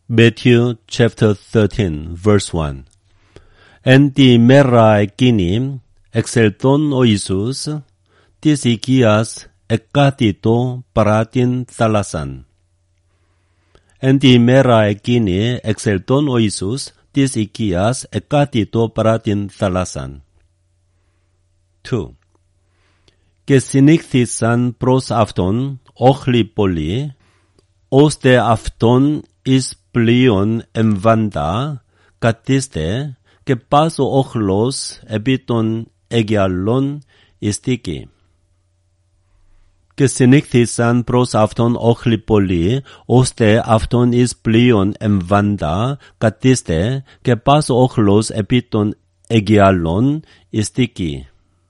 Matthew chapter 13, verse 1. En τη μέρα εκείνη εξελθόν ο Ιησούς της οικίας εκάθιτο παρά την θάλασσαν. En τη μέρα εκείνη εξελθόν ο Ιησούς της οικίας εκάθιτο παρά την θάλασσαν. 2. Και συνήχθησαν προς αυτόν όχλοι πολλοί, ώστε αυτόν εις πλοίον εμβάντα καθίστε και πας ο όχλος επί των αιγιαλών ειστήκει. Και συνήχθησαν προς αυτόν όχλοι πολλοί, ώστε αυτόν εις πλοίον εμβάντα καθίστε και πας ο όχλος επί των αιγιαλών ειστήκει.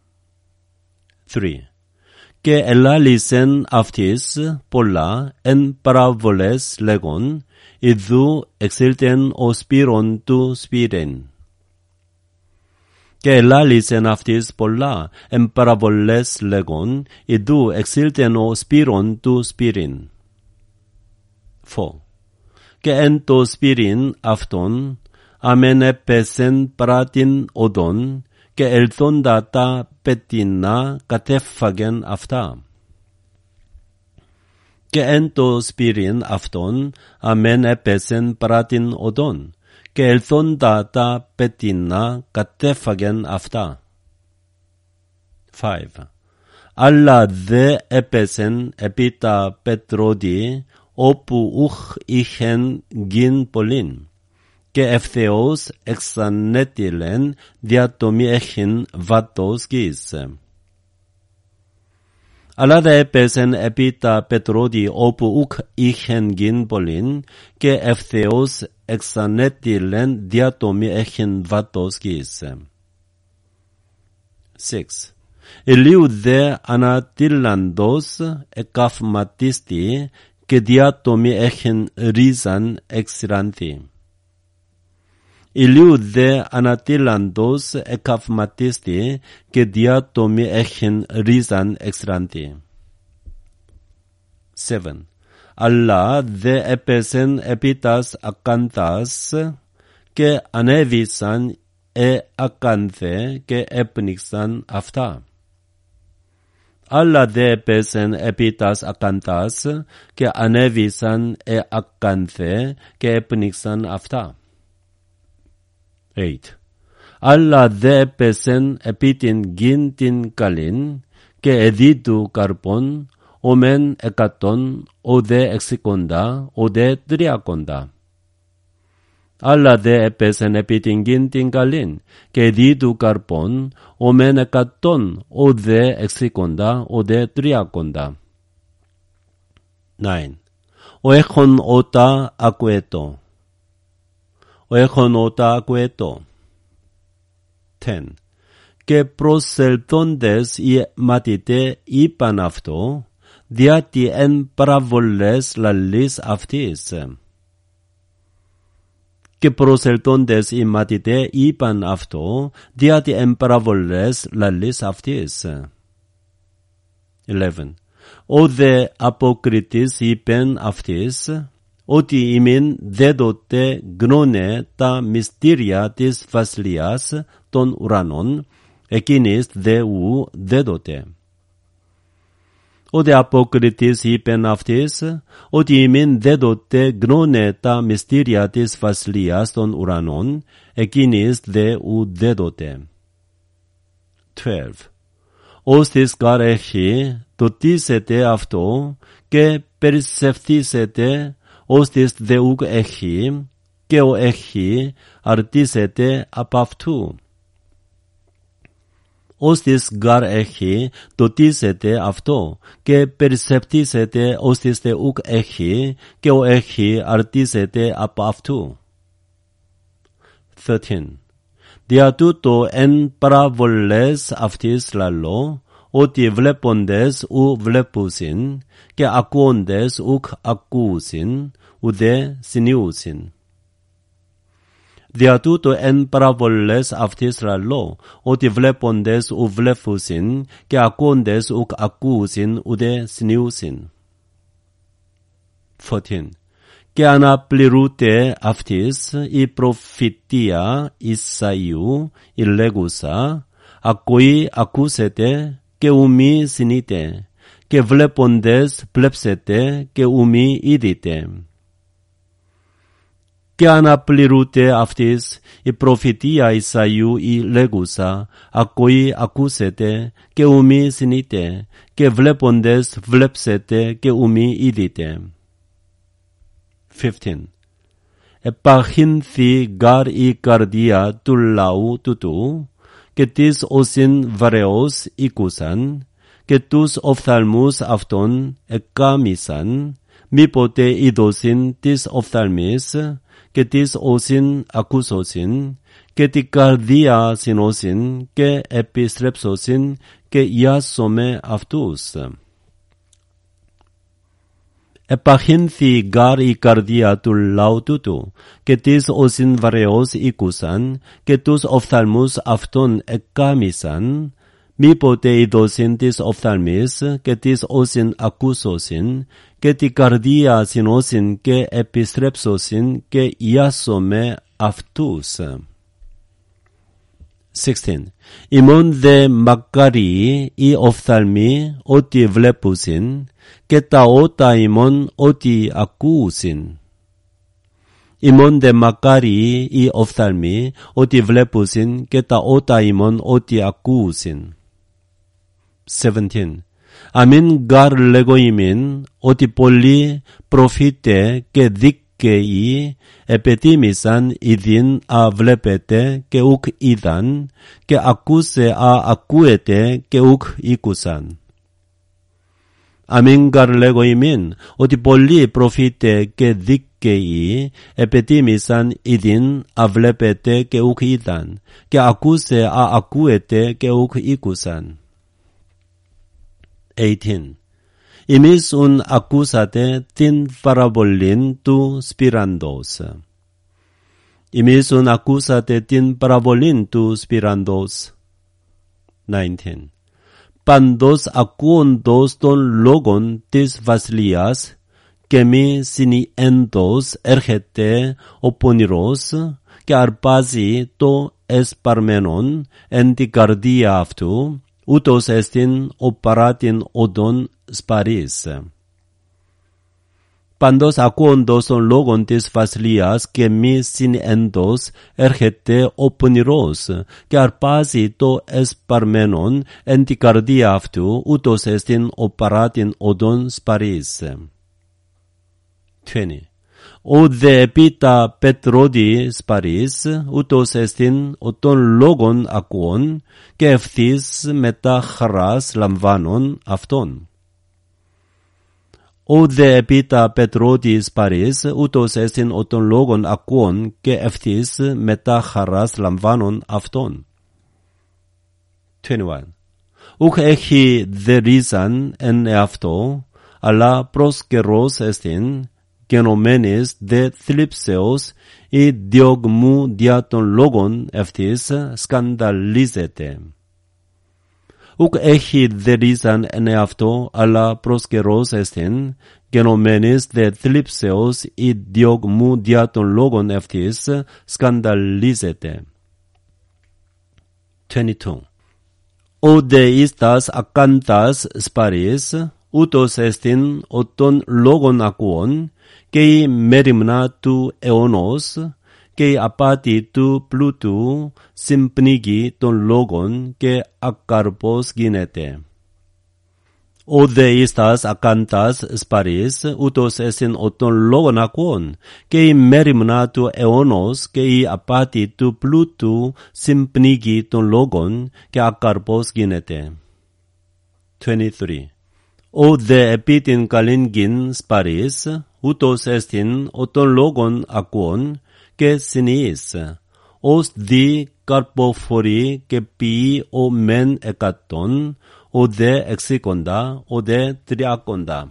3. Και ελάλησεν αυτοίς πολλά εν παραβολές λέγον, ιδού εξήλθεν ο σπύρον του σπύρεν. Και ελάλησεν αυτοίς πολλά εν παραβολές λέγον, ιδού εξήλθεν ο σπύρον του σπύρεν. 4. Και εν το σπύριν αυτον αμέν έπεσεν παρά την οδόν, και ελθόντα τα πετεινά κατέφαγεν αυτά. Και εν το σπύριν αυτον αμέν έπεσεν παρά την οδόν, και ελθόντα τα πετεινά κατέφαγεν αυτά. 5. Αλλά δε έπεσεν επί τα πετρώδη, όπου ουχ είχεν γιν πολλήν, και ευθεώς εξανέτειλεν δια το μη έχειν βάτος γης. Αλλά δε έπεσεν επί τα πετρώδη, όπου ουκ είχεν γιν πολλήν, και ευθεώς εξανέτειλεν δια το μη έχειν βάτος γης. 6. Ηλίου δε ανατείλαντος εκαυματίστη, και δια το μη έχειν ρίζαν εξηράνθη. Ηλίου δε ανατείλαντος εκαυματίστη, και δια το μη έχειν ρίζαν εξηράνθη. 7. Αλλά δε έπεσεν επί τας ακάνθας, και ανέβησαν ακάνθε, και έπνιξαν αυτά. Αλλά δε έπεσεν επί τας ακάνθας, και ανέβησαν ακάνθε, και έπνιξαν αυτά. 8. Αλλά δε έπεσεν επί την γην την καλήν, και εδίδου καρπών, ο μεν 100, ο δε 60, ο δε 300. Αλλά δε έπεσεν επί την γην την καλήν, και εδίδου καρπών, ο μεν 100, ο δε 60, ο δε 300. 9. Ο έχων ότα ακουέτο. Ο έχων ότα ακουέτο. 10. Και προσελθόντες οι μαθητέ είπαν αυτό, διότι εν παραβολές λαλείς αυτής. Και προσελθόντες οι μαθητέ είπαν αυτό, διότι εν παραβολές λαλείς αυτής. 11. Ο δε αποκριτής είπεν αυτής, ότι ημίν δέδοτε γνώνε τα μυστήρια της βασιλείας των ουρανών, εκείνης δε ου δέδοτε. Ο δε αποκριτής είπεν αυτής, ότι ημίν δέδοτε γνώνε τα μυστήρια της βασιλείας των ουρανών, εκείνης δε ου δέδοτε. 12. Ώστις γαρ έχει, τοτίσετε αυτό, και περισσευθήσετε, ώστις δε ουκ έχει, και ο έχει αρτήσετε απ' αυτού. Ώστις γαρ έχει, τοτίσετε αυτό, και περισσευτήσετε, ώστις δε ουκ έχει, και ο έχει αρτήσετε απ' αυτού. 13. Δια τούτο εν παραβολές αυτής λαλώ, ότι βλέποντες ου βλέπουσιν, και ακούοντες ουκ ακούσιν, ουδέ συνιούσιν. Δια τούτο εν παραβολές αυτής λαλώ, ότι βλέποντες ου βλέπουσιν, και ακούοντες ουκ ακούσιν, ουδέ συνιούσιν. 14. και αναπληρούνται αυτής η προφητεία Ισαΐου η λέγουσα «Ακοή ακούσετε και ουμή συνείτε και βλέποντες βλέψετε και ουμή είδите». Και αναπληρούνται αυτής η προφητεία Ισαΐου η λέγουσα «Ακοή ακούσετε και ουμή συνείτε και βλέποντες βλέψετε και ουμή είδите». 15. Επαχύνθη γάρ η καρδία του λαού τούτου και τις όσιν βαρέως ήκουσαν και τους οφθαλμούς αυτών εκάμισαν μήποτε είδωσιν τις οφθαλμής και τις όσιν ακούσωσιν και την καρδία συνώσιν και επιστρέψωσιν και ιάσομε αυτούς. Επαχύνθη γάρ η καρδία του λαού τούτου και τις όσιν βαρέως ήκουσαν και τους οφθαλμούς αυτών εκάμισαν μήποτε είδωσιν τις οφθαλμής και τις όσιν ακούσωσιν και την καρδία συνώσιν και επιστρέψωσιν και ιάσομε αυτούς. 16. Ημών δε μακάρι οι οφθαλμοί ότι βλέπουσιν και τα ότα ημών ότι ακούουσιν. Ημών δε μακάρι οι οφθαλμοί ότι βλέπουσιν και τα ότα ημών ότι ακούουσιν. 17. Αμήν γάρ λέγω ημίν ότι πολλοί προφήτε και δίκαιοι επετίμησαν ειδήν α βλέπετε και ουκ είδαν και ακούσε α ακούετε και ουκ ήκουσαν. Αμήν γάρ λέγω ημίν ότι πολλοί προφήτε και δίκαιοι επετίμησαν ειδήν α βλέπετε και ουκ είδαν και ακούσε α ακούετε και ουκ ήκουσαν. 18. Ημείς ουν ακούσατε την παραβολήν του σπυραντός. Ημείς ουν ακούσατε την παραβολήν του σπυραντός. 19. Πάντως ακούοντος των λόγων της βασιλείας και μη συνιέντος έρχεται ο πονηρός και αρπάζει το εσπαρμένον εν την καρδία αυτού, ούτως εστιν ο παρά την οδόν σπαρής. Πάντως ακούοντος των λόγων της βασιλείας και μη συνέντος έρχεται ο πονηρός και αρπάζει το εσπαρμένον εν την καρδία αυτού, ούτως εστιν ο παρά την οδόν σπαρής. 20. Ο δε επί τα πετρώδη σπαρής, ούτως εστιν ο των λόγων ακούων και ευθύς μετά χαράς λαμβάνων αυτών. Ο δε επί τα πετρώδη σπαρής, ούτως εστιν ο των λόγων ακούων και ευθύς μετά χαράς λαμβάνων αυτών. 21. Ουκ έχει δε ρίζαν εν εαυτό, αλλά προς καιρός εστιν, γενομένης δε θλίψεως ή διωγμού δια των λόγων ευθύς σκανδαλίζεται. Ουκ έχει δε ρίζαν εν εαυτό, αλλά προς καιρός εστιν, γενομένης δε θλίψεως ή διωγμού δια των λόγων ευθύς σκανδαλίζεται. 22. Ο δε ιστας ακάντας σπαρής, ούτως εστιν ο των λόγων ακούων, και η μέριμνα του αιώνος και η απάτη του πλούτου συμπνίγει των λόγων και ακαρπός γίνεται. Ο δε ιστας ακάντας σπαρής, ούτως εστιν ο των λόγων ακούων, και η μέριμνα του αιώνος και η απάτη του πλούτου συμπνίγει των λόγων και ακαρπός γίνεται. 23. Ο δε επί την καλύγγιν σπαρής, ούτως εστιν ο των λόγων ακούων και συνείς, ως δι καρποφορεί και ποιεί ο μεν 100, ο δε 60, ο δε 300.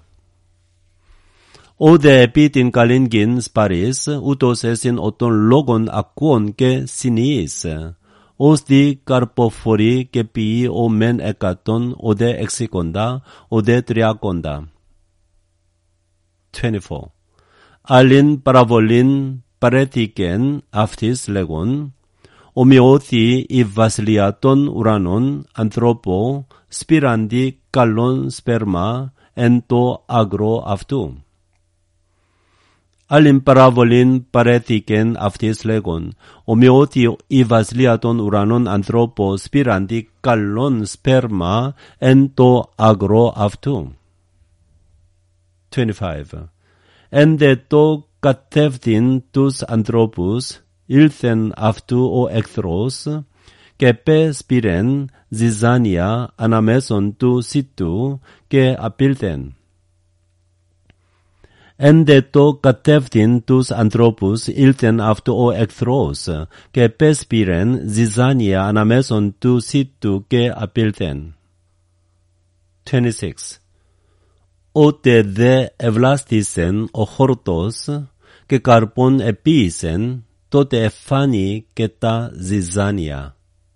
Ο δε επί την καλύγγιν σπαρής, ούτως εστιν ο των λόγων ακούων και συνείς, ως δι καρποφορεί και ποιεί ο μεν 100, ο δε 60, ο δε 300. 24. Alin paravolin παρέθηκεν αυτής λέγον, ομοιώθη η βασιλεία των ουρανών ανθρώπο σπήραντι καλόν σπέρμα εν το άγρο αυτού. Άλλην παραβολήν παρέθηκεν αυτής λέγον, ομοιώθη η βασιλεία των ουρανών ανθρώπο σπήραντι καλόν σπέρμα εν το άγρο αυτού. 25. Έντε το κατεύθυν τους ανθρώπους, ήλθεν αυτού ο εχθρός, και πέσπηρεν ζυζάνια αναμέσων του σύτου και απήλθεν. Έντε το κατεύθυν τους ανθρώπους, ήλθεν αυτού ο εχθρός, και πέσπηρεν ζυζάνια αναμέσων του σύτου και απήλθεν. 26. Ότε δε ευλάστησεν ο χόρτος και καρπόν επίησεν, τότε εφάνει και τα ζυζάνια.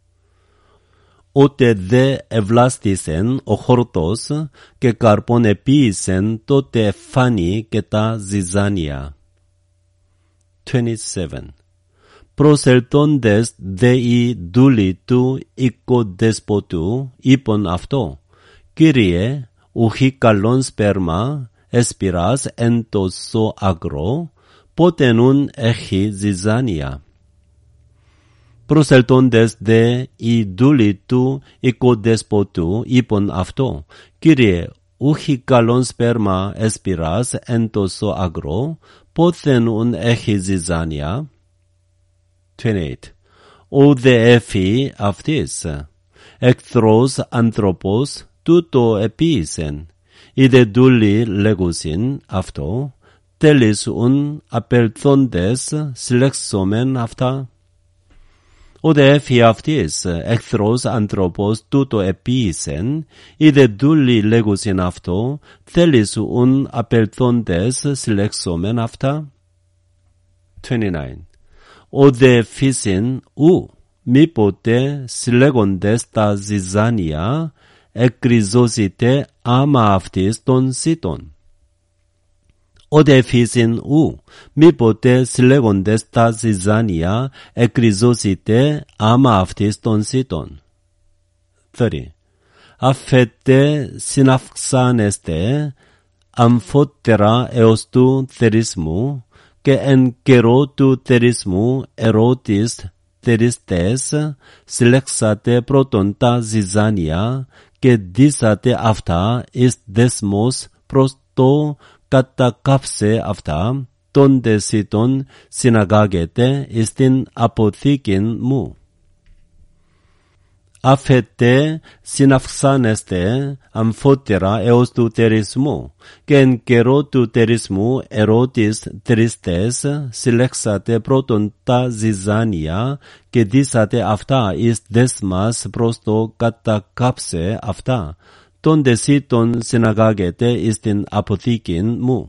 Ότε δε ευλάστησεν ο χόρτος και καρπόν επίησεν, τότε εφάνει και τα ζυζάνια. 27. Προσελτώντες δε οι δούλοι του οικοδεσποτού, είπον αυτό, Κύριε, ουχή καλόν σπέρμα, εσπηράς εν τόσο αγρό, πότε νουν έχει ζυζάνια. Προσελτώντες δε οι δούλοι του οικοδεσποτού, είπον αυτό, Κύριε, ουχή καλόν σπέρμα, εσπηράς εν τόσο αγρό, πότε νουν έχει ζυζάνια. 28. Ο δε έφη αυτής, εχθρός άνθρωπος, τούτο επίησεν, οι δε δούλοι λέγουσιν αυτό, τέλησουν απελθόντες συλλέξομεν αυτά. Ο δε έφη αυτής, εχθρός άνθρωπος, τούτο επίησεν, οι δε δούλοι λέγουσιν αυτό, τέλησουν απελθόντες συλλέξομεν αυτά. 29. Ο δε φύσιν ου, μήποτε συλλέγοντες τα ζυζάνια, εκκριζώσιτε άμα αυτής των σύτων. Ο δε φύσιν ου, μήποτε συλλέγοντες τα ζυζάνια, εκκριζώσιτε άμα αυτής των σύτων. 30. Αφέτε συναυξάνεστε αμφότερα έως του θερισμού, και εν καιρό του θερισμού ερώτης θεριστές, συλλέξατε πρώτον τα ζυζάνια και δίσατε αυτά εις δεσμός προς το κατακάψε αυτά, των δεσίτων συναγάγετε εις την αποθήκην μου. Αφέτε συναυξάνεστε αμφότερα έως του θερισμού, και εν καιρό του θερισμού ερώτης θεριστές, συλλέξατε πρώτον τα ζυζάνια και δίσατε αυτά εις δέσμας προς το κατακάψε αυτά, των δεσίτων συναγάγετε εις την αποθήκην μου.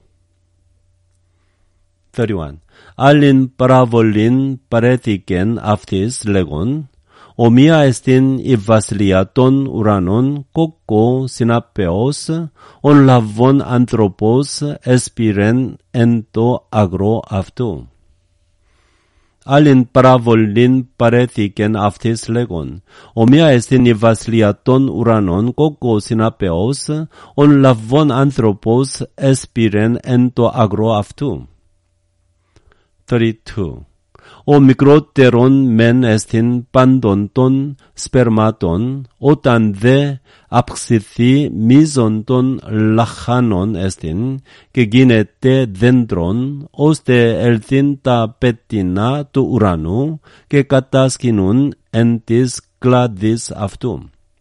31. Άλλην παραβολήν παρέθηκεν αυτής λέγον, ομοία εστίν η βασιλεία των ουρανών, κόκκο συναπέως, ον λαβών άνθρωπος εσπηρεν εν το αγρό αυτού. Άλλην παραβολήν παρέθηκεν αυτής λέγον, ομοία εστίν η βασιλεία των ουρανών, κόκκο συναπέως, ον λαβών άνθρωπος εσπηρεν εν το αγρό αυτού. 32. Ο μικρότερον μεν εστιν πάντων των σπερμάτων, όταν δε αυξηθεί μίζων των λαχάνων εστιν, και γίνεται δέντρον, ώστε ελθύν τα πετεινά του ουρανού, και κατάσκηνουν εν της κλάδης αυτού.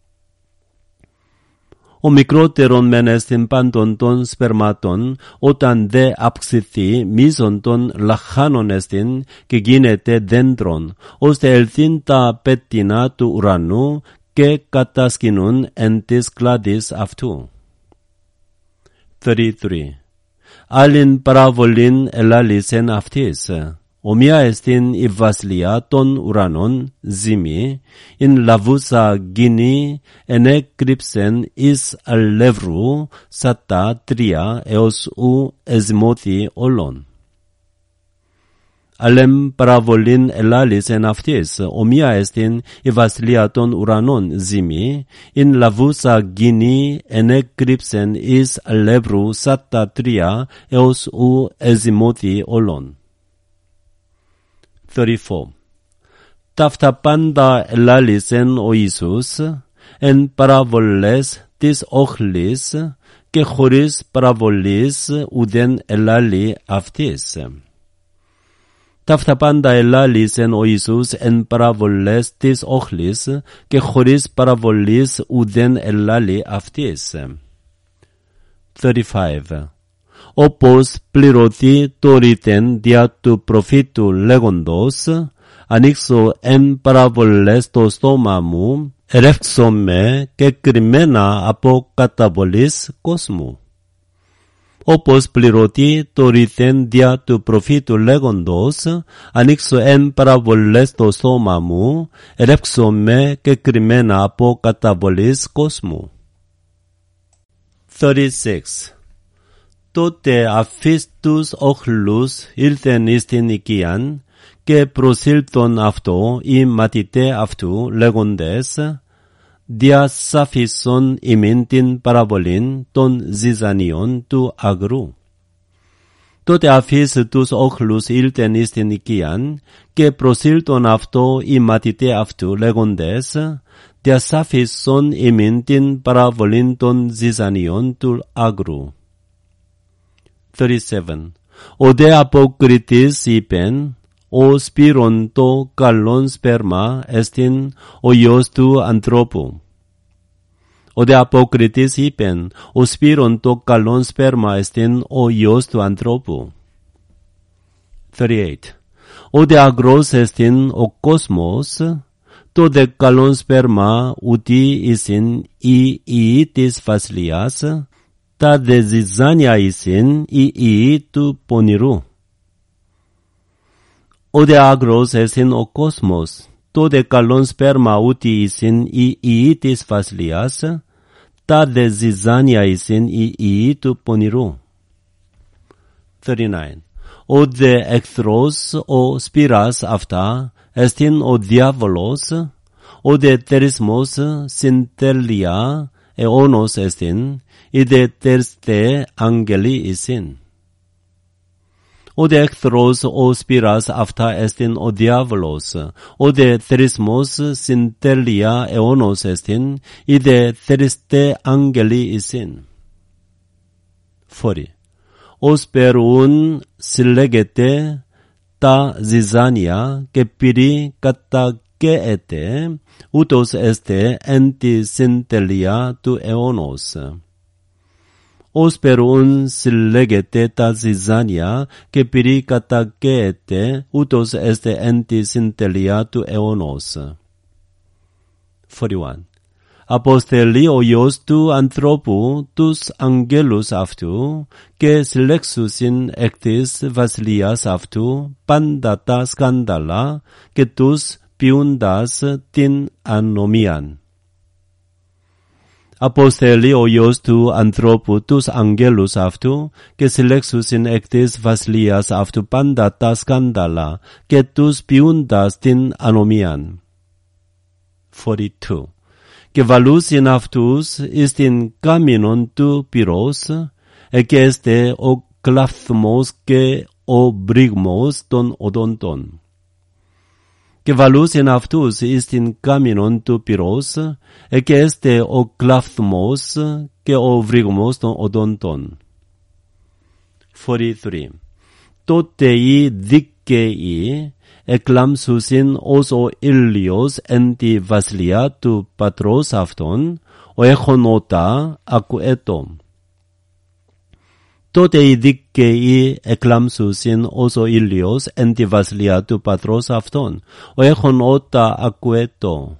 Ο μικρότερον μεν εστιν πάντων των σπερμάτων, όταν δε αυξηθεί μίζων των λαχάνων εστιν, και γίνεται δέντρον, ώστε ελθύν τα πετεινά του ουρανού, και κατασκηνούν εν της κλάδης αυτού. 33. Άλλην παραβολήν ελάλησεν αυτής, ομοία εστιν η βασιλεία των ουρανών ζήμη, ειν λαβούσα γυνή ενέκρυψεν εις αλεύρου σατά 3 έως ου εζημώθη όλων. alem paravolin elalis en aftis, omia estin i vaslia ton uranon zimi, in lavusa gini enekripsen is alebru satta tria eos u ezimoti olon. 34. Taftapanda elalisen o Isus, en paravoles tis ochlis, que choris paravolis uden elali aftis. Taftapanda elalisen o Isus en paravoles tis ochlis, que choris paravolis uden elali aftis. 35. Opos pliroti toriten diatu profitu legondos, anixo en paravoles to stomamu, erexome que crimena apocatabolis cosmu. Opos pliroti toriten diatu profitu legondos, anixo en paravoles to stomamu, erexome que crimena apocatabolis cosmu. 36. Tote afistus ochlus ilten istin ikian, que prosilton afto i matite aftu legondes, dia safison imintin parabolin ton zizanion tu agru. Tote afistus ochlus ilten istin ikian, que prosilton afto i matite aftu legondes, dia safison imintin parabolin ton zizanion tu agru. 37. Ode apokritis ipen, o spiron to kalon sperma estin oios tu anthropo. Ode apokritis ipen, o spiron to kalon sperma estin oios tu anthropo. 38. Ode agros estin o cosmos, to de kalon sperma uti isin iitis faslias, ta de zizania isin tu poniru. Ode agros esin o cosmos, to de kalon sperma uti isin iitis faslias, ta de zizania isin tu poniru. 39. Ode ecthros o spiras afta, estin o diavolos, ode terismos sintelia eonos estin, ide terste angeli isin. Ode ecthros o spiras afta estin o diavolos, ode therismos sintelia eonos estin, ide terste angeli isin. 40. Os per un silegete ta zizania que piri kata que ete, utos este enti sintelia tu eonos. Os per un silegete ta zizania que piri kata que ete, utos este enti sintelia tu eonos. 41. Aposteli oios tu anthropu tus angelus aftu, que silexus in ectis vasilias aftu, pandata scandala, que tus piundas tin anomian. Aposteli oios tu anthropu tus angelus aftu, que silexus in ectis vasilias aftu, pandata scandala, que tus piundas tin anomian. 42. Que valus in aftus ist in caminon tu pyros, e que este o clathmos que o brigmos ton odonton. Que valus in aftus ist in caminon tu pyros, e que este o clathmos que o brigmos ton odonton. 43. Totei dicei, eclamsusin os o ilios enti vaslia tu patros afton, o echonota acueto. Totei dicei eclamsusin os o ilios enti vaslia tu patros afton, o echonota acueto.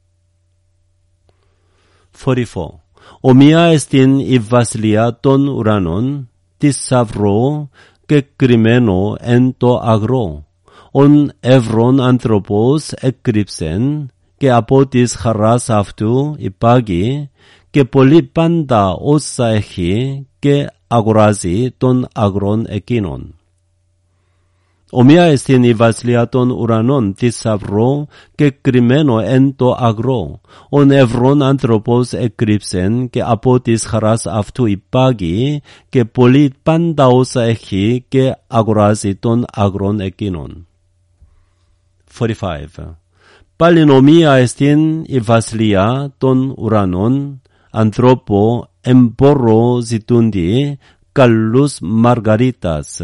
44. Omia estin i vaslia ton uranon, tisavro, que crimeno ento agro. On evron anthropos ecripsen, que apotis charas aftu ipagi, que polipanda osa echi, que agorasi ton agron ekinon. Ομοία εστίν η βασιλεία των ουρανών θησαυρό και κρυμμένο εν το αγρό. Ον ευρών άνθρωπος εκρύψεν και από της χαράς αυτού υπάγει και πολύ πάντα όσα έχει και αγοράζει τον αγρόν εκείνον. 45. Πάλιν ομοία εστίν η βασιλεία των ουρανών ανθρώπο εμπορο ζητούντι καλούς μαργαρίτας.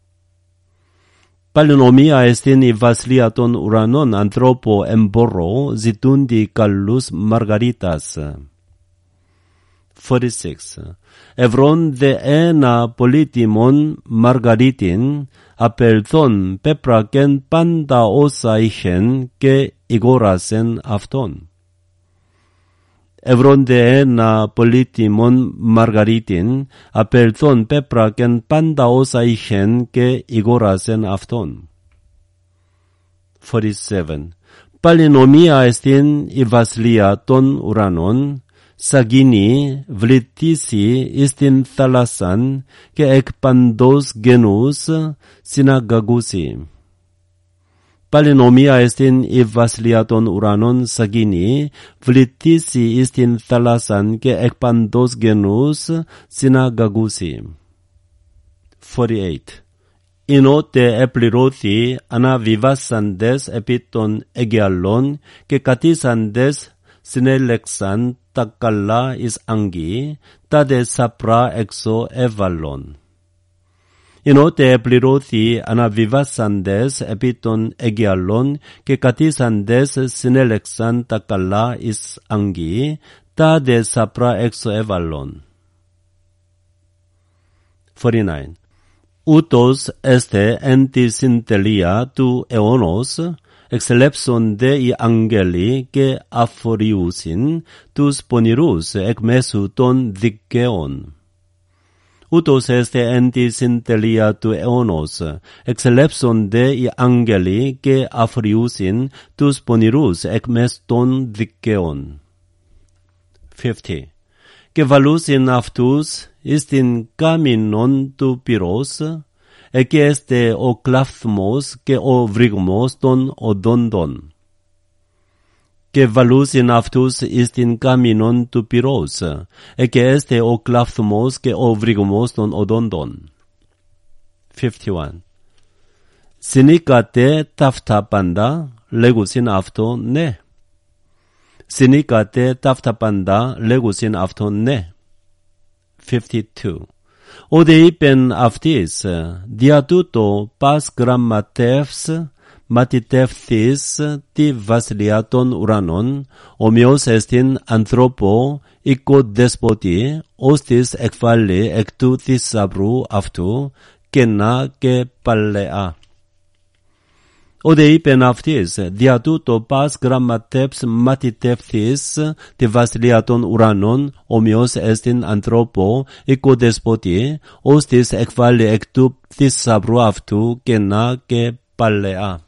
Πάλιν ομοία εστίν η βασιλεία των ουρανών ανθρώπο εμπορο ζητούντι καλούς μαργαρίτας. 46. Ευρών δε ένα πολύτιμον μαργαρίτην απελθόν πέπρακεν πάντα όσα είχεν και ηγόρασεν αυτόν. Ευρών δε ένα πολύτιμον μαργαρίτην απελθόν πέπρακεν πάντα όσα είχεν και ηγόρασεν αυτόν. 47. Πάλιν ομοία εστίν η βασιλεία των ουρανών σαγίνη βλητήσει εις την θάλασσαν και εκ παντός γενούς συναγαγούσι. Πάλιν ομοία εστίν η βασιλεία των ουρανών σαγίνη βλητήσει εις την θάλασσαν και εκ παντός γενούς συναγαγούσι. 48. Ινότε επληρώθη αναβιβάσαντες επί των Αιγαιαλών και κατήσαντες συνέλεξαν τα καλά εις αγγί, τα δε σαπρά έξω έβαλον. Ινότε επληρώθη αναβιβάσαντες επί των Αιγαιαλών και κατήσαντες συνέλεξαν τα καλά εις αγγί, τα δε σαπρά έξω έβαλον. 49. Ούτως έστε εν τη συντελεία του αιώνος, εξελέψονται οι αγγέλοι και αφοριούσιν τους πονηρούς εκ μέσου των δικαίων. Ούτως έστε εν τη συντελεία του αιώνος, εξελέψονται οι αγγέλοι και αφοριούσιν τους πονηρούς εκ μέσου των δικαίων. 50. Και βαλούσιν αυτούς εις την κάμινον του πυρός, εκεί έστε ο κλαύθμος και ο βρυγμός των οδόντων. Και βαλούσιν αυτούς εις την κάμινον του πυρός, εκεί έστε ο κλαύθμος και ο βρυγμός των οδόντων. 51. Συνήκατε ταύτα πάντα, λέγουσιν αυτό ναι. Συνήκατε ταύτα πάντα, λέγουσιν αυτό ναι. 52. Ode είπεν αυτής, δια τούτο πας γραμματεύς ματιτεύθης τη βασιλεία των ουρανών, ομοίως εστιν ανθρώπο οικοδεσποτη, ώστις εκβάλλει εκ του θησαυρού αυτού, κενά και παλαιά. Ode είπεν αυτής, δια τούτο πας γραμματεύς ματιτεύθης τη βασιλεία των ουρανών, ομοίως εστιν ανθρώπο οικοδεσποτη, ώστις εκβάλλει εκ του θησαυρού αυτού, κενά και παλαιά.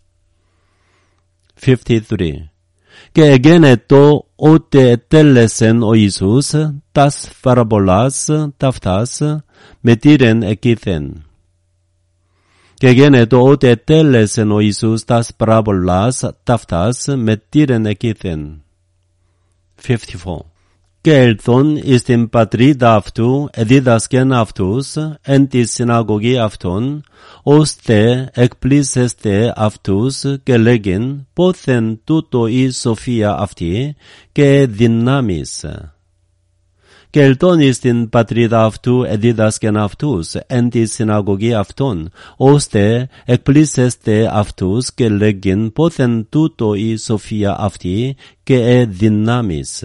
53. Και εγένετο ότε τέλεσεν ο Ιησούς τας παραβολάς ταυτάς μετήρεν εκείθεν. Και γένετο ότε τέλεσεν ο Ιησούς τας παραβολάς ταυτάς μετήρεν εκείθεν. 54. Και ελθόν εις την πατρίδα αυτού εδίδασκεν αυτούς εν τη συναγωγή αυτών, ώστε εκπλήσεστε αυτούς και λέγειν πόθεν τούτο η σοφία αυτή και δυνάμεις. Και ελθόν εις την πατρίδα αυτού εδίδασκεν αυτούς εν τη συναγωγή αυτών, ώστε εκπλήσεστε αυτούς και λέγειν πόθεν τούτο η σοφία αυτή και δυνάμεις.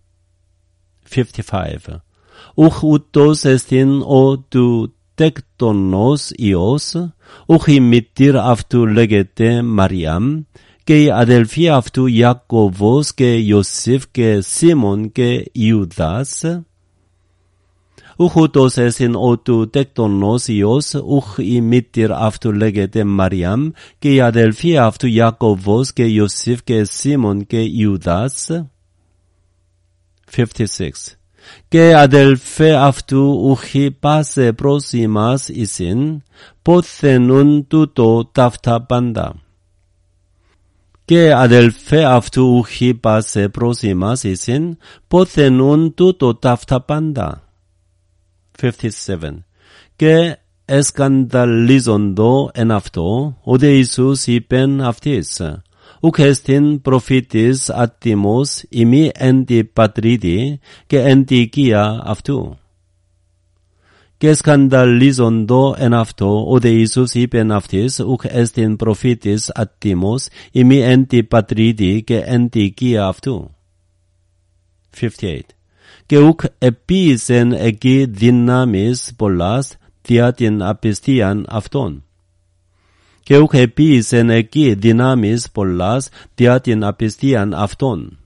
55. Ουχ ούτως εστιν ο του τέκτονος Υιός, ουχ η μητήρ αυτού λέγεται Μαριάμ, και η αδελφή αυτού Ιακωβός και Ιωσήφ και Σίμων και Ιουδάς. Ουχ ούτως εστιν ο του τέκτονος Υιός, ουχ η μητήρ αυτού λέγεται Μαριάμ, και η αδελφή αυτού Ιακωβός και Ιωσήφ και Σίμων και Ιουδάς. 56. και αδελφέ αυτού ουχή πάσε πρόσημας εισιν, ποθενούν τούτο ταύτα πάντα. Και αδελφέ αυτού ουχή πάσε πρόσημας εισιν, ποθενούν τούτο ταύτα πάντα. 57. Και εσκανδαλίζοντο εν αυτό, ο δε Ιησούς είπεν αυτοίς, ουκ εστιν προφήτης άτιμος ημί εν τη πατρίτη και εν τη οικία αυτού. Και σκανδαλίζοντο εν αυτό, ο δε Ιησούς είπεν αυτοίς, ουκ εστιν προφήτης άτιμος ημί εν τη πατρίτη και εν τη οικία αυτού. 58. Και ουκ επίησεν εκεί δυνάμεις πολλάς δια την απιστίαν αυτών. Και ουκ επίησεν εκεί δυνάμεις πολλάς δια την απιστίαν αυτών.